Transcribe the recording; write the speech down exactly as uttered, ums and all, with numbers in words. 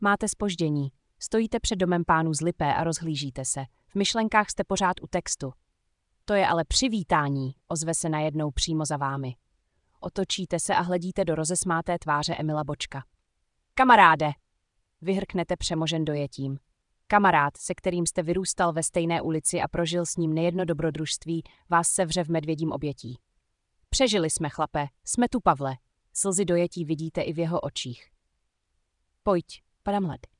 Máte zpoždění. Stojíte před domem pánů z Lipé a rozhlížíte se. V myšlenkách jste pořád u textu. To je ale přivítání, ozve se najednou přímo za vámi. Otočíte se a hledíte do rozesmáté tváře Emila Bočka. Kamaráde! Vyhrknete přemožen dojetím. Kamarád, se kterým jste vyrůstal ve stejné ulici a prožil s ním nejedno dobrodružství, vás sevře v medvědím obětí. Přežili jsme, chlape, jsme tu, Pavle. Slzy dojetí vidíte i v jeho očích. Pojď, padam led.